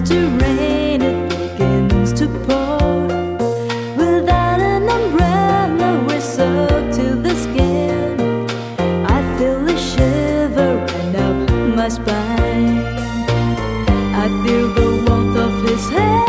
to rain, it begins to pour. Without an umbrella, we're soaked to the skin. I feel a shiver right up my spine. I feel the warmth of his hand.